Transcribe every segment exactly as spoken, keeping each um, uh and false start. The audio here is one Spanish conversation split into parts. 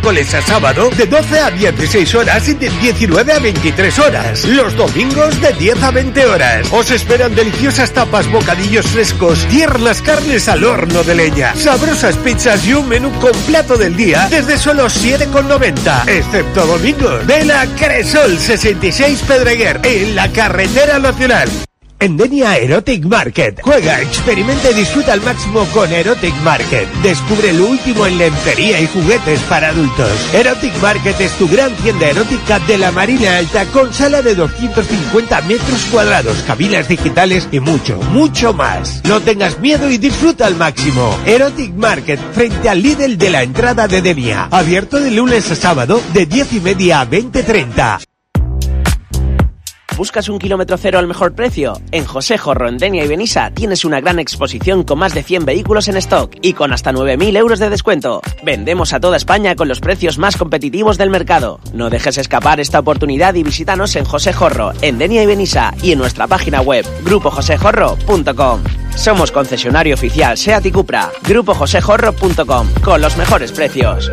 miércoles a sábado de doce a dieciséis horas y de diecinueve a veintitrés horas. Los domingos de diez a veinte horas. Os esperan deliciosas tapas, bocadillos frescos, tiernas carnes al horno de leña, sabrosas pizzas y un menú con plato del día desde solo siete con noventa, excepto domingos. Ven a Cresol sesenta y seis Pedreguer, en la carretera nacional. En Denia Erotic Market. Juega, experimenta y disfruta al máximo con Erotic Market. Descubre lo último en lencería y juguetes para adultos. Erotic Market es tu gran tienda erótica de la Marina Alta, con sala de doscientos cincuenta metros cuadrados, cabinas digitales y mucho, mucho más. No tengas miedo y disfruta al máximo. Erotic Market, frente al Lidl de la entrada de Denia. Abierto de lunes a sábado de diez y media a veinte treinta. ¿Buscas un kilómetro cero al mejor precio? En José Jorro, en Denia y Benissa, tienes una gran exposición con más de cien vehículos en stock y con hasta nueve mil euros de descuento. Vendemos a toda España con los precios más competitivos del mercado. No dejes escapar esta oportunidad y visítanos en José Jorro, en Denia y Benissa, y en nuestra página web, grupo josé jorro punto com. Somos concesionario oficial SEAT y Cupra. grupo josé jorro punto com, con los mejores precios.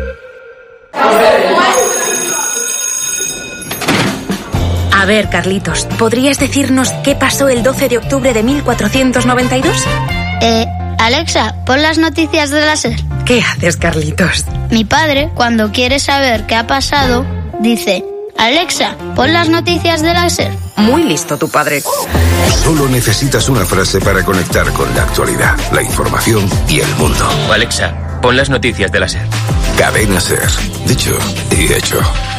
A ver, Carlitos, ¿podrías decirnos qué pasó el doce de octubre de mil cuatrocientos noventa y dos? Eh, Alexa, pon las noticias de la SER. ¿Qué haces, Carlitos? Mi padre, cuando quiere saber qué ha pasado, dice: Alexa, pon las noticias de la SER. Muy listo tu padre. Solo necesitas una frase para conectar con la actualidad, la información y el mundo. Alexa, pon las noticias de la SER. Cadena SER. Dicho y hecho.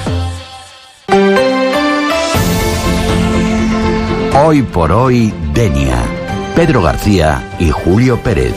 Hoy por hoy, Denia. Pedro García y Julio Pérez.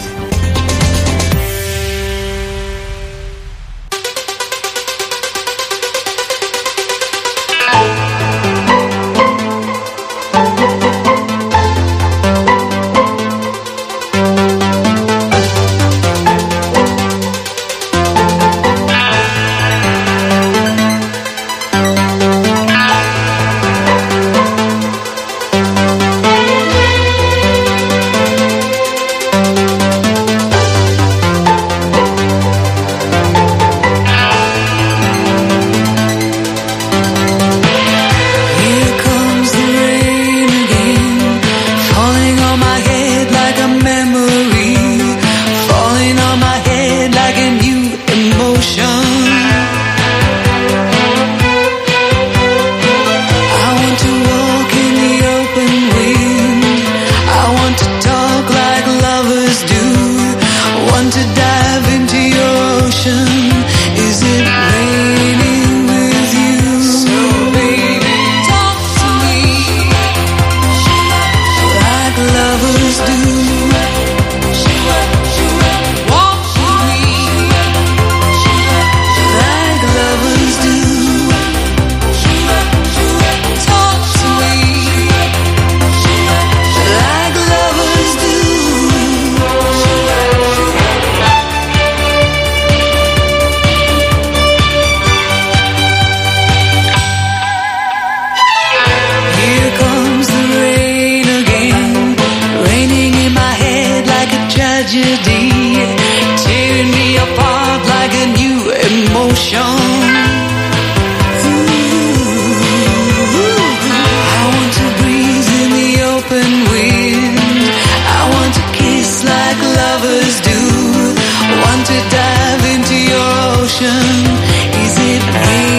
Want to dive into your ocean. Is it raining?